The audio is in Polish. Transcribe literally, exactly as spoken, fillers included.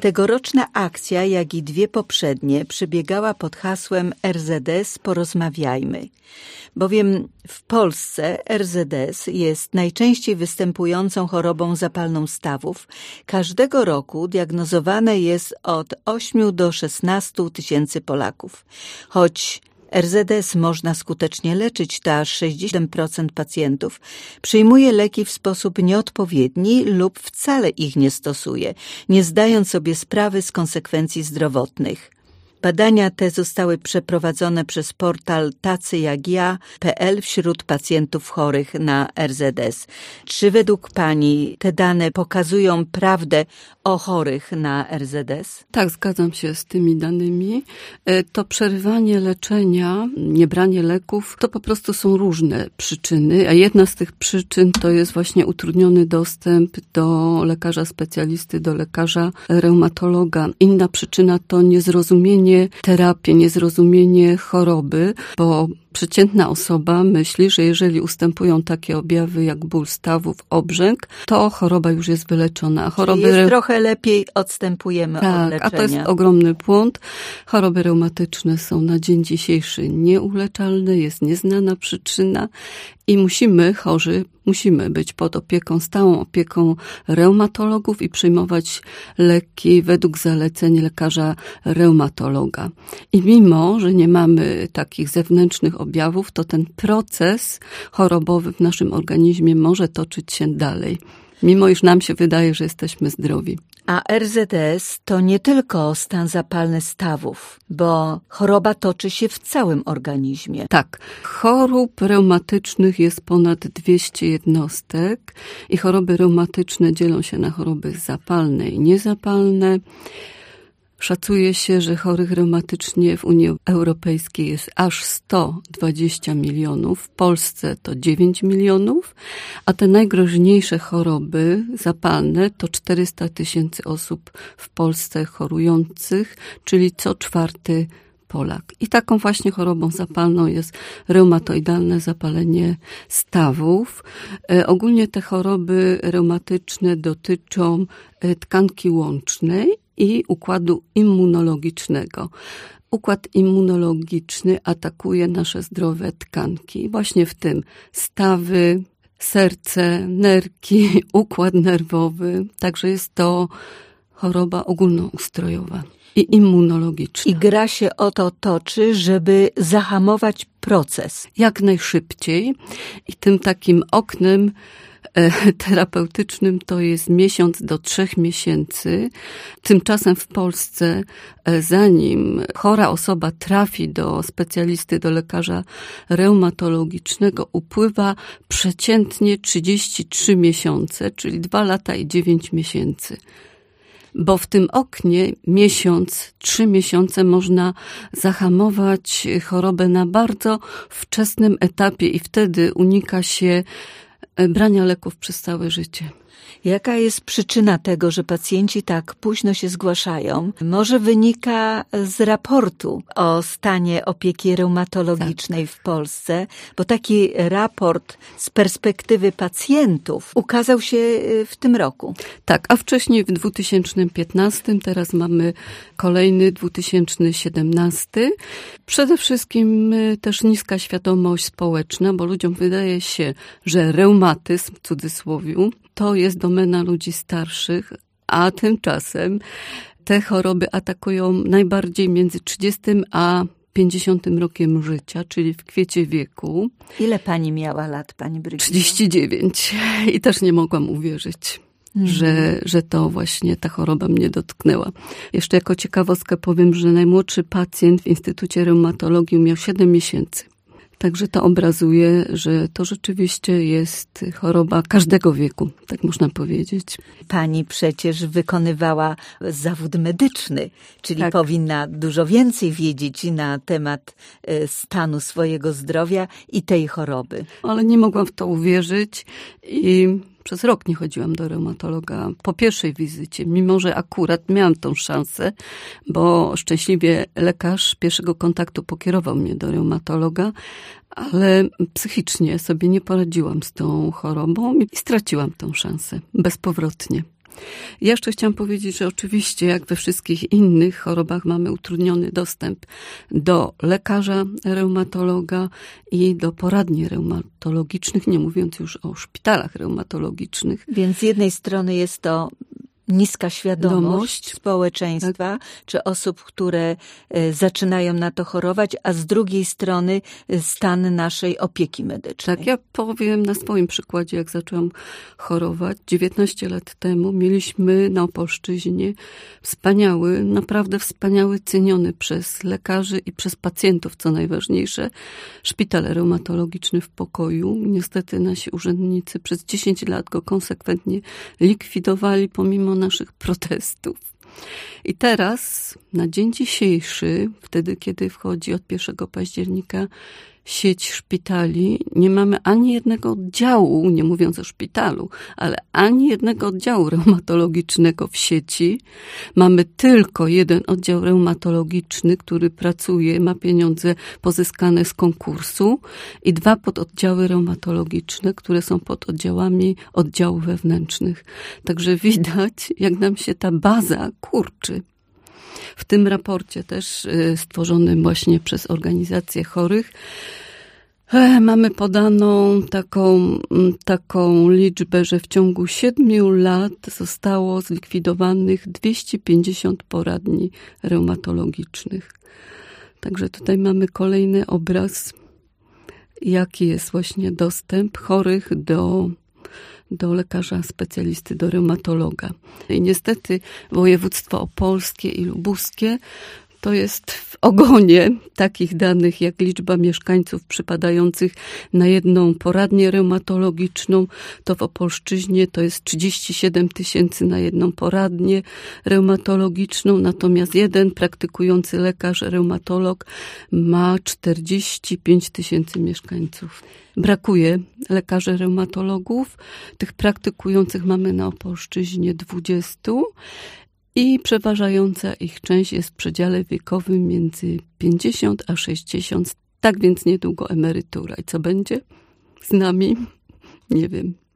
Tegoroczna akcja, jak i dwie poprzednie, przebiegała pod hasłem R Z S Porozmawiajmy, bowiem w Polsce R Z S jest najczęściej występującą chorobą zapalną stawów. Każdego roku diagnozowane jest od ośmiu do szesnastu tysięcy Polaków. Choć R Z S można skutecznie leczyć, to aż sześćdziesiąt procent pacjentów przyjmuje leki w sposób nieodpowiedni lub wcale ich nie stosuje, nie zdając sobie sprawy z konsekwencji zdrowotnych. Badania te zostały przeprowadzone przez portal tacy jak ja kropka p l wśród pacjentów chorych na R Z S. Czy według Pani te dane pokazują prawdę o chorych na R Z S? Tak, zgadzam się z tymi danymi. To przerywanie leczenia, niebranie leków, to po prostu są różne przyczyny, a jedna z tych przyczyn to jest właśnie utrudniony dostęp do lekarza specjalisty, do lekarza reumatologa. Inna przyczyna to niezrozumienie terapii, niezrozumienie choroby, bo przeciętna osoba myśli, że jeżeli ustępują takie objawy jak ból stawów, obrzęk, to choroba już jest wyleczona. Choroby Czyli jest re... trochę lepiej, odstępujemy tak, od leczenia. A to jest ogromny błąd. Choroby reumatyczne są na dzień dzisiejszy nieuleczalne, jest nieznana przyczyna i musimy, chorzy, musimy być pod opieką, stałą opieką reumatologów i przyjmować leki według zaleceń lekarza reumatologa. I mimo, że nie mamy takich zewnętrznych objawów, to ten proces chorobowy w naszym organizmie może toczyć się dalej. Mimo iż nam się wydaje, że jesteśmy zdrowi. A R Z S to nie tylko stan zapalny stawów, bo choroba toczy się w całym organizmie. Tak. Chorób reumatycznych jest ponad dwieście jednostek i choroby reumatyczne dzielą się na choroby zapalne i niezapalne. Szacuje się, że chorych reumatycznie w Unii Europejskiej jest aż sto dwadzieścia milionów, w Polsce to dziewięć milionów, a te najgroźniejsze choroby zapalne to czterysta tysięcy osób w Polsce chorujących, czyli co czwarty Polak. I taką właśnie chorobą zapalną jest reumatoidalne zapalenie stawów. E, ogólnie te choroby reumatyczne dotyczą e, tkanki łącznej i układu immunologicznego. Układ immunologiczny atakuje nasze zdrowe tkanki. Właśnie w tym stawy, serce, nerki, układ nerwowy. Także jest to choroba ogólnoustrojowa i immunologiczna. I gra się o to toczy, żeby zahamować proces. Jak najszybciej. I tym takim oknem terapeutycznym to jest miesiąc do trzech miesięcy. Tymczasem w Polsce, zanim chora osoba trafi do specjalisty, do lekarza reumatologicznego, upływa przeciętnie trzydzieści trzy miesiące, czyli dwa lata i dziewięć miesięcy. Bo w tym oknie miesiąc, trzy miesiące można zahamować chorobę na bardzo wczesnym etapie i wtedy unika się brania leków przez całe życie. Jaka jest przyczyna tego, że pacjenci tak późno się zgłaszają? Może wynika z raportu o stanie opieki reumatologicznej tak. w Polsce, bo taki raport z perspektywy pacjentów ukazał się w tym roku. Tak, a wcześniej w dwa tysiące piętnastym, teraz mamy kolejny dwa tysiące siedemnasty. Przede wszystkim też niska świadomość społeczna, bo ludziom wydaje się, że reumatyzm, w cudzysłowiu, to jest domena ludzi starszych, a tymczasem te choroby atakują najbardziej między trzydziestym a pięćdziesiątym rokiem życia, czyli w kwiecie wieku. Ile pani miała lat, pani Brygido? trzydzieści dziewięć i też nie mogłam uwierzyć, mhm. że, że to właśnie ta choroba mnie dotknęła. Jeszcze jako ciekawostkę powiem, że najmłodszy pacjent w Instytucie Reumatologii miał siedem miesięcy. Także to obrazuje, że to rzeczywiście jest choroba każdego wieku, tak można powiedzieć. Pani przecież wykonywała zawód medyczny, czyli tak. powinna dużo więcej wiedzieć na temat stanu swojego zdrowia i tej choroby. Ale nie mogłam w to uwierzyć i przez rok nie chodziłam do reumatologa po pierwszej wizycie, mimo że akurat miałam tą szansę, bo szczęśliwie lekarz pierwszego kontaktu pokierował mnie do reumatologa, ale psychicznie sobie nie poradziłam z tą chorobą i straciłam tą szansę bezpowrotnie. Ja jeszcze chciałam powiedzieć, że oczywiście jak we wszystkich innych chorobach mamy utrudniony dostęp do lekarza, reumatologa i do poradni reumatologicznych, nie mówiąc już o szpitalach reumatologicznych. Więc z jednej strony jest to niska świadomość Domość. społeczeństwa, tak. czy osób, które zaczynają na to chorować, a z drugiej strony stan naszej opieki medycznej. Tak, ja powiem na swoim przykładzie, jak zaczęłam chorować. dziewiętnaście lat temu mieliśmy na Opolszczyźnie wspaniały, naprawdę wspaniały, ceniony przez lekarzy i przez pacjentów, co najważniejsze, szpital reumatologiczny w Pokoju. Niestety nasi urzędnicy przez dziesięć lat go konsekwentnie likwidowali, pomimo naszych protestów. I teraz, na dzień dzisiejszy, wtedy kiedy wchodzi od pierwszego października sieć szpitali, nie mamy ani jednego oddziału, nie mówiąc o szpitalu, ale ani jednego oddziału reumatologicznego w sieci. Mamy tylko jeden oddział reumatologiczny, który pracuje, ma pieniądze pozyskane z konkursu i dwa pododdziały reumatologiczne, które są pododdziałami oddziałów wewnętrznych. Także widać, jak nam się ta baza kurczy. W tym raporcie też stworzonym właśnie przez organizację chorych mamy podaną taką, taką liczbę, że w ciągu siedmiu lat zostało zlikwidowanych dwieście pięćdziesiąt poradni reumatologicznych. Także tutaj mamy kolejny obraz, jaki jest właśnie dostęp chorych do do lekarza specjalisty, do reumatologa. I niestety województwo opolskie i lubuskie to jest w ogonie takich danych jak liczba mieszkańców przypadających na jedną poradnię reumatologiczną. To w Opolszczyźnie to jest trzydzieści siedem tysięcy na jedną poradnię reumatologiczną, natomiast jeden praktykujący lekarz, reumatolog ma czterdzieści pięć tysięcy mieszkańców. Brakuje lekarzy reumatologów. Tych praktykujących mamy na Opolszczyźnie dwudziestu. I przeważająca ich część jest w przedziale wiekowym między pięćdziesiąt a sześćdziesiąt. Tak więc niedługo emerytura. I co będzie z nami? Nie wiem.